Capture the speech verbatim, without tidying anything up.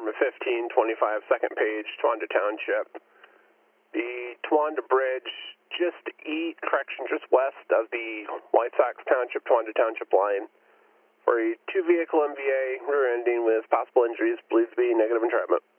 Department fifteen twenty-five, second page, Towanda Township. The Towanda Bridge, just east, correction, just west of the White Sox Township, Towanda Township line. For a two-vehicle M V A, rear ending with possible injuries, believed to be negative entrapment.